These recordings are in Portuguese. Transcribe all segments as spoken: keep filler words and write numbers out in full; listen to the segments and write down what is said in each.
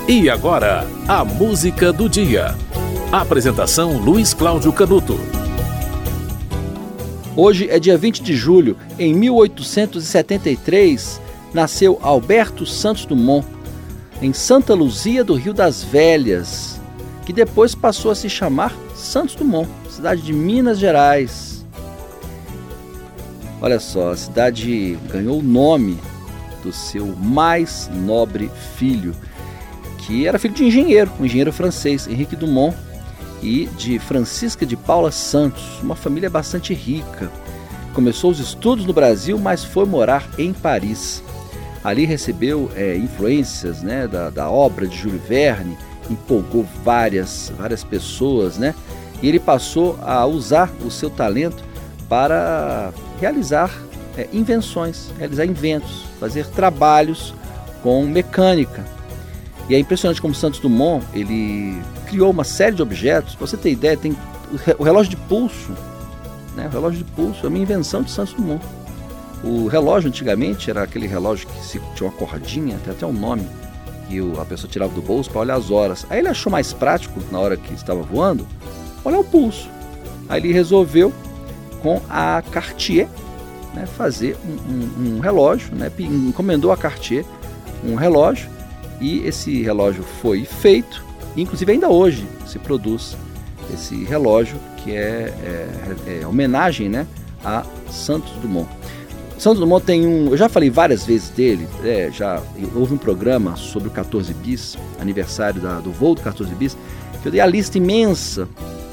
E agora, a música do dia. Apresentação Luiz Cláudio Canuto. Hoje é dia vinte de julho. Em mil oitocentos e setenta e três, nasceu Alberto Santos Dumont, em Santa Luzia do Rio das Velhas, que depois passou a se chamar Santos Dumont, cidade de Minas Gerais. Olha só, a cidade ganhou o nome do seu mais nobre filho, que era filho de engenheiro, um engenheiro francês, Henrique Dumont, e de Francisca de Paula Santos, uma família bastante rica. Começou os estudos no Brasil, mas foi morar em Paris. Ali recebeu é, influências, né, da, da obra de Júlio Verne, empolgou várias, várias pessoas, né? E ele passou a usar o seu talento para realizar é, invenções, realizar inventos, fazer trabalhos com mecânica. E é impressionante como Santos Dumont, ele criou uma série de objetos. Para você ter ideia, tem o relógio de pulso, né? O relógio de pulso é uma invenção de Santos Dumont. O relógio antigamente era aquele relógio que se, tinha uma cordinha, tem até um nome, que o, a pessoa tirava do bolso para olhar as horas. Aí ele achou mais prático, na hora que estava voando, olhar o pulso. Aí ele resolveu, com a Cartier, né, fazer um, um, um relógio, né, encomendou a Cartier um relógio, e esse relógio foi feito. Inclusive ainda hoje se produz esse relógio, que é, é, é homenagem, né, a Santos Dumont. Santos Dumont tem um... Eu já falei várias vezes dele, é, já houve um programa sobre o quatorze bis, aniversário da, do voo do quatorze bis, que eu dei a lista imensa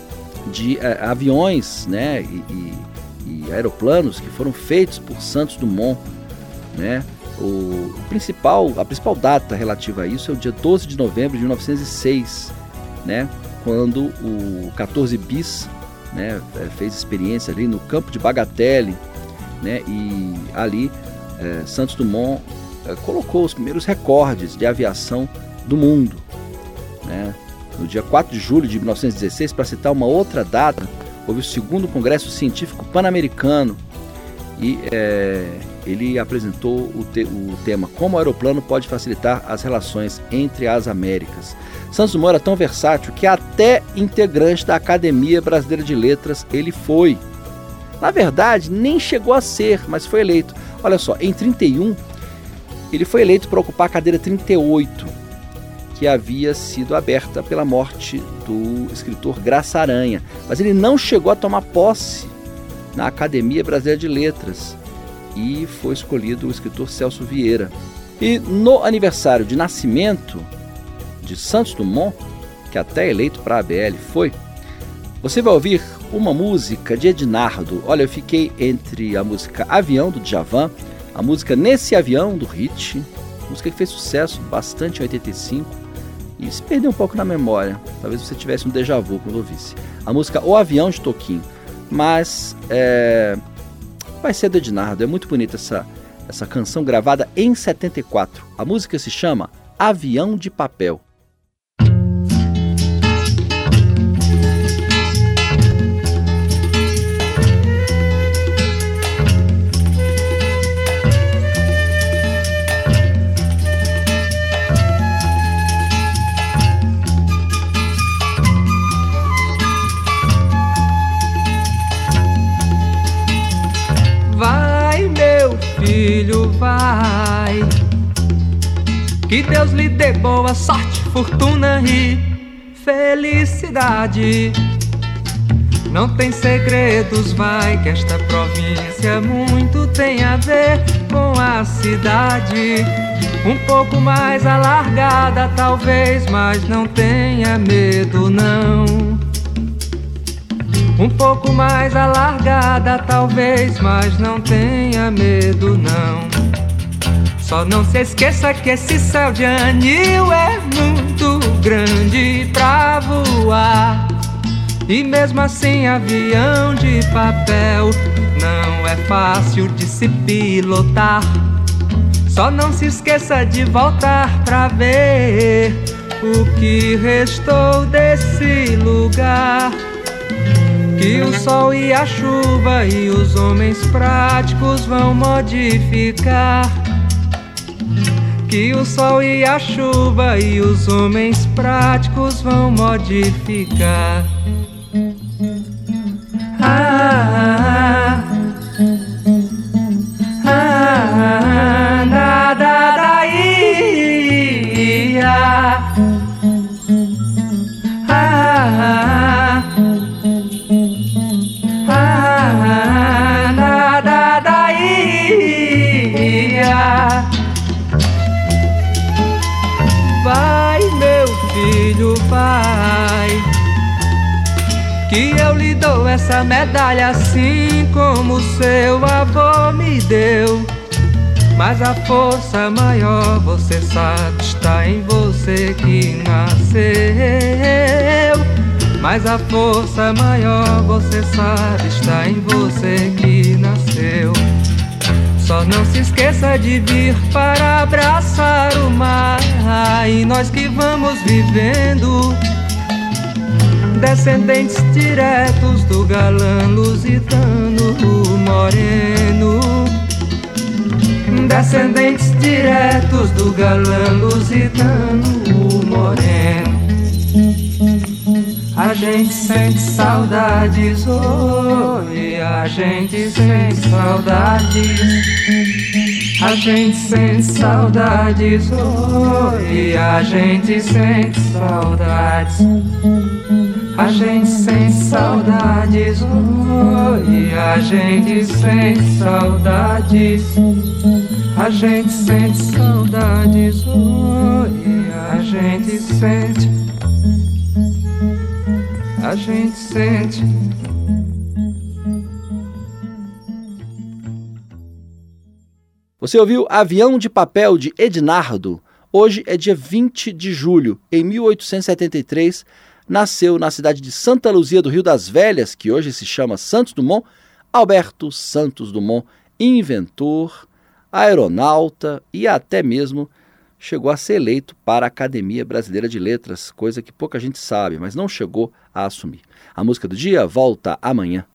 de é, aviões, né, e, e, e aeroplanos que foram feitos por Santos Dumont, né. O, o principal, a principal data relativa a isso é o dia doze de novembro de mil novecentos e seis, né, quando o quatorze bis, né, fez experiência ali no campo de Bagatelle, né, e ali é, Santos Dumont é, colocou os primeiros recordes de aviação do mundo, né. No dia quatro de julho de mil novecentos e dezesseis, para citar uma outra data, houve o segundo Congresso Científico Pan-Americano, e é, ele apresentou o, te, o tema Como o aeroplano pode facilitar as relações entre as Américas. Santos Dumont era tão versátil que até integrante da Academia Brasileira de Letras ele foi. Na verdade, nem chegou a ser, mas foi eleito. Olha só, em trinta e um, ele foi eleito para ocupar a cadeira trinta e oito, que havia sido aberta pela morte do escritor Graça Aranha. Mas ele não chegou a tomar posse na Academia Brasileira de Letras e foi escolhido o escritor Celso Vieira. E no aniversário de nascimento de Santos Dumont, que até eleito para a A B L foi, você vai ouvir uma música de Ednardo. Olha, eu fiquei entre a música Avião, do Djavan, a música Nesse Avião, do Hit, música que fez sucesso bastante em oitenta e cinco e se perdeu um pouco na memória. Talvez você tivesse um déjà vu quando ouvisse. A música O Avião, de Toquinho. Mas é, vai ser do Ednardo. É muito bonita essa, essa canção gravada em setenta e quatro. A música se chama Avião de Papel. Filho, vai, que Deus lhe dê boa sorte, fortuna e felicidade. Não tem segredos, vai, que esta província muito tem a ver com a cidade. Um pouco mais alargada talvez, mas não tenha medo não. Um pouco mais alargada talvez, mas não tenha medo não. Só não se esqueça que esse céu de anil é muito grande pra voar. E mesmo assim avião de papel não é fácil de se pilotar. Só não se esqueça de voltar pra ver o que restou desse lugar. Que o sol e a chuva e os homens práticos vão modificar. que o sol e a chuva e os homens práticos vão modificar. Ah, ah, ah, da, da, da, ia. Ah, ah, ah, da, da, da, ia. Vai, meu filho, vai, que eu lhe dou essa medalha assim como seu avô me deu. Mas a força maior, você sabe, está em você que nasceu. Mas a força maior, você sabe, está em você que nasceu. Só não se esqueça de vir para abraçar o mar, e nós que vamos vivendo, descendentes diretos do galã lusitano moreno. Descendentes diretos do galã lusitano moreno. A gente sente saudades, oh, e a gente sente saudades. A gente sente saudades, oh, e a gente sente saudades. A gente sente saudades, oh, e a gente sente saudades. A gente sente saudades, oh, e a gente sente. A gente sente. Você ouviu Avião de Papel, de Ednardo. Hoje é dia vinte de julho. Em mil oitocentos e setenta e três, nasceu na cidade de Santa Luzia do Rio das Velhas, que hoje se chama Santos Dumont, Alberto Santos Dumont, inventor, aeronauta e até mesmo chegou a ser eleito para a Academia Brasileira de Letras, coisa que pouca gente sabe, mas não chegou a assumir. A música do dia volta amanhã.